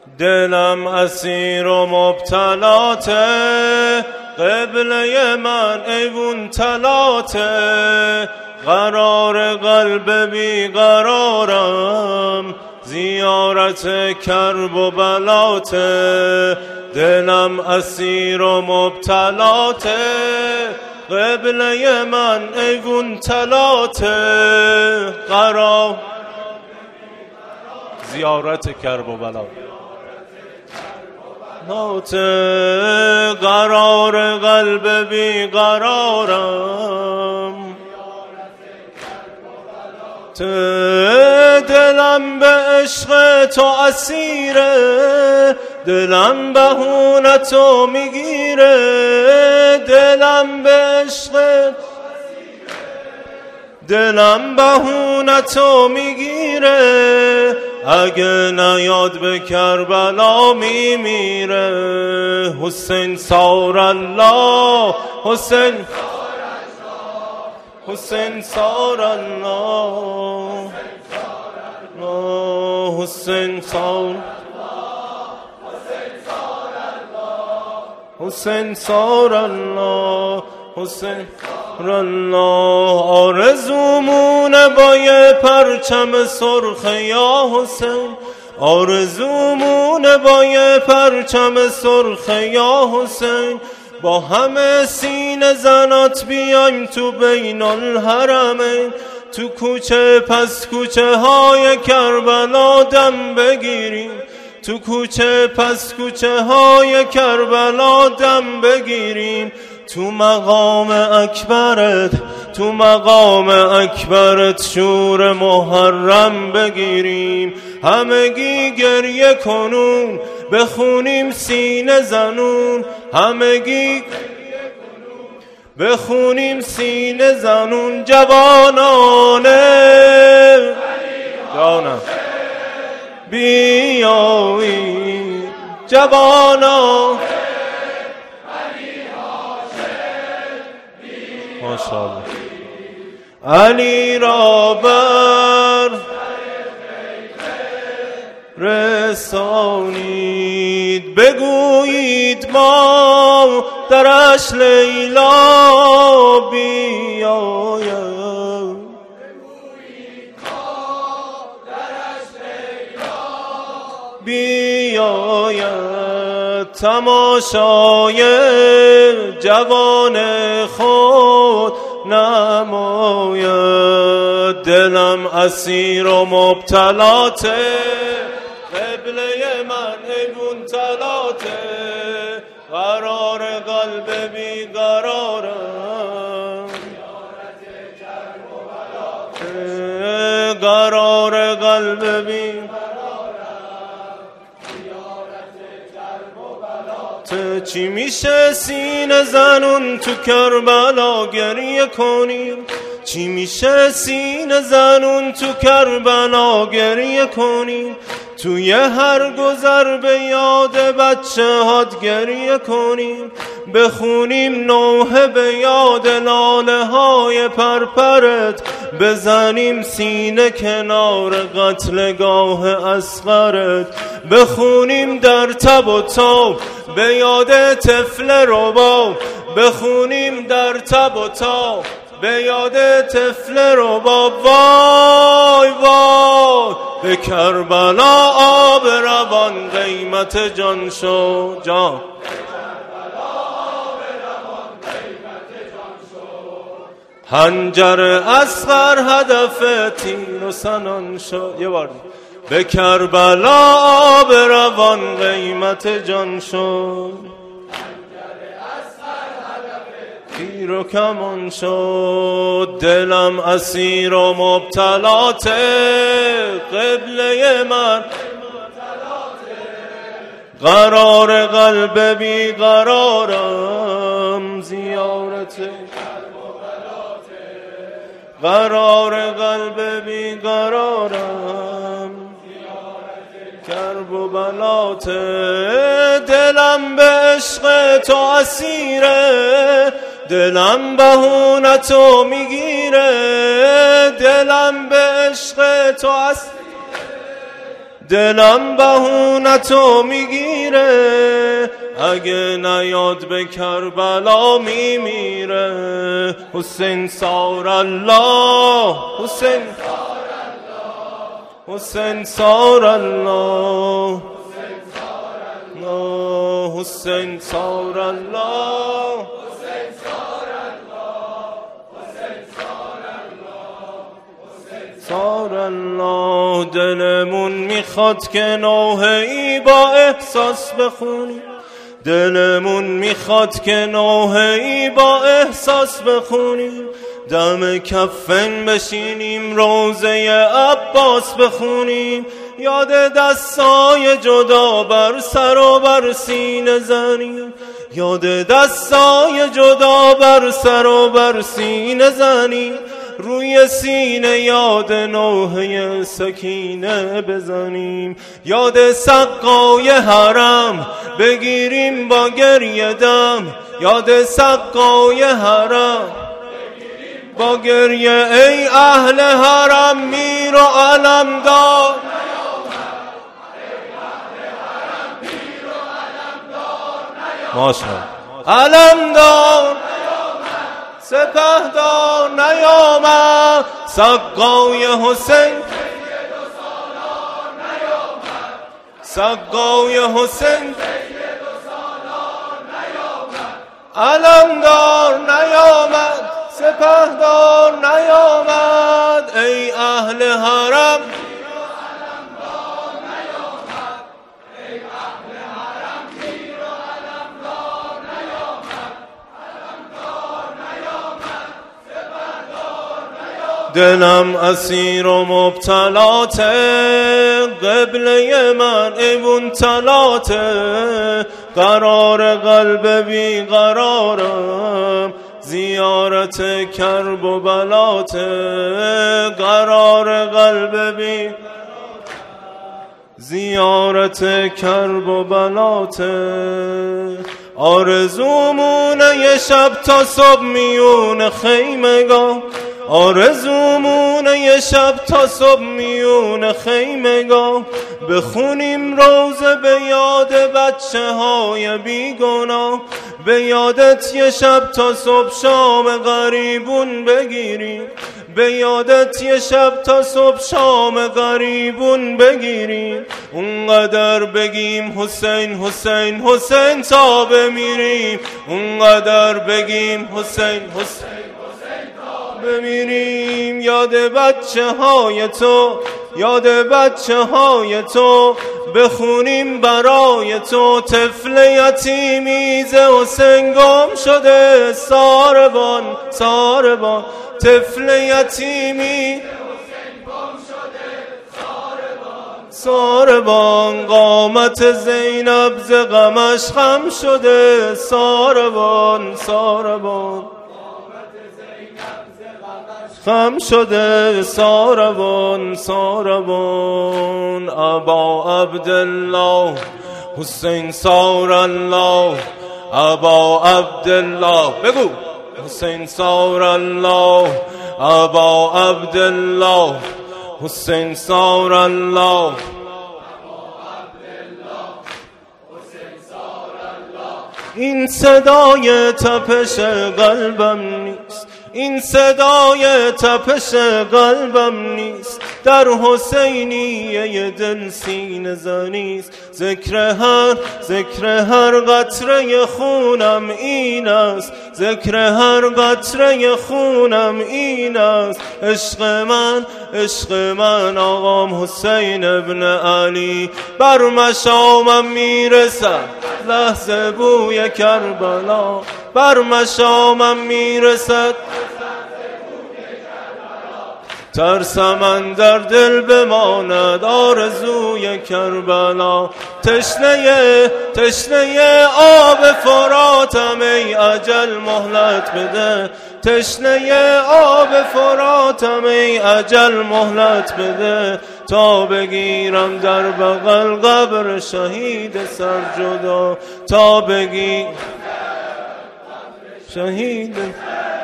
دلم اسیر و مبتلاته، قبله من ایوون تلاته، قرار قلب بیقرارم، زیارت کرب و بلاته. دلم اسیر و مبتلاته، قبله من ایوون تلاته، قرار زیارت کرب و بلاته، قرار قلب بیقرارم، دلم به عشق تو اسیره، دلم بهونتو میگیره، دلم به عشق دلم بهونتو میگیره، اگه نیاد به کربلا میمیره. حسین سار الله، حسین حسین سار الله، حسین سار حسین سار الله، حسین سار الله. آرزومونه با یه پرچم سرخ یا حسین، آرزومونه با یه پرچم سرخ یا حسین، با همه سینه زنات بیایم تو بین الحرمین، تو کوچه پس کوچه های کربلا دم بگیریم، تو کوچه پس کوچه های کربلا دم بگیریم، تو مقام اکبرت، تو مقام اکبرت شور محرم بگیریم. همگی گریه کنون بخونیم سینه زنون، همگی بخونیم سینه زنون. جوانانه جانم بیایید، جوانان ماشاءالله علی را بر رسانید، بگویید ما درش لیلا بیاید، بیاید تماشای جوان خود نماید. دلم اسیر و مبتلاته، قبله من ایوون تلاته، قرار قلب بیقرارم، قرار قلب بیقرارم. چی میشه سینه زنون تو کربلا گریه کنیم، چی میشه سینه زنون تو کربلا گریه کنیم، توی هر گذر به یاد بچه هات گریه کنیم، بخونیم نوحه به یاد لاله های پرپرت، بزنیم سینه کنار قتلگاه اصغرت، بخونیم در تب و تاب به یاد طفل رباب، بخونیم در تب و تاب به یاد طفل رباب. وای وای به کربلا آب روان قیمت جان شد، جان حنجر اصغر هدف تیر و سنان شد. یه بار به کربلا آب روان قیمت جان شد، تیر و کمان شد. دلم اسیر و مبتلاته، قبله من قرار قلب بیقرارم، زیارت قرار قلب بیقرارم، کرب و بلاته. دلم به عشق تو اسیره، دلم بهونتو میگیره، دلم به عشق تو اسیره، دلم بهونتو میگیره، اگه نیاد به کربلا میمیره. حسین سار الله، حسین حسین سار الله، حسین سار الله، سار الله. دلمون میخواد که نوحه‌ای با احساس بخونیم، دلمون میخواد که نوحه‌ای با احساس بخونیم، دم کفن بشینیم روزه عباس بخونیم، یاد دستای جدا بر سر و بر سینه زنیم، یاد دستای جدا بر سر و بر سینه زنیم، روی سینه یاد نوحه سکینه بزنیم، یاد سقای حرم بگیریم با گریه دم، یاد سقای حرم با گریه. ای اهل حرم میر و علمدار، ماشاءالله علمدار سپهدار نیامد، سقای حسین سقای حسین علمدار نیامد، سپهدار نیامد. ای اهل حرم دلم اسیر و مبتلات، قبله من ایوون تلات، قرار قلب بی قرارم، زیارت کرب و بلات، قرار قلب بی زیارت کرب و بلات. آرزومونه یه شب تا صبح میون خیمگاه، آرزومونه یه شب تا صبح میون خیمگاه، بخونیم روزه به یاد بچه های بیگناه، به یادت یه شب تا صبح شام غریبون بگیریم، به یادت یه شب تا صبح شام غریبون بگیریم، اونقدر بگیم حسین حسین حسین تا بمیریم، اونقدر بگیم حسین حسین بمیریم. یاد بچه های تو، یاد بچه های تو، بخونیم برای تو، طفل یتیمیز حسین گم شده، ساربان ساربان، طفل یتیمی ساربان، قامت زینب ز غمش خم شده، ساربان ساربان خم شده، ساربان ساربان. ابا عبدالله حسین سار الله، ابا عبدالله بگو حسین سار الله، ابا عبدالله حسین سار الله. این صدای تپش قلبم نیست، این صدای تپش قلبم نیست، در حسینیه دل سینه زنیست، ذکر هر قطره خونم این است، ذکر هر قطره خونم این است. عشق من آقام حسین ابن علی، بر مشامم میرسد لحظه بوی کربلا، بر مشامم میرسد ترسم در دل بماند آرزوی کربلا. تشنه آب فراتم ای اجل مهلت بده، تشنه آب فراتم ای اجل مهلت بده، تا بگیرم در بغل قبر شهید سرجدا، تا بگیرم شهید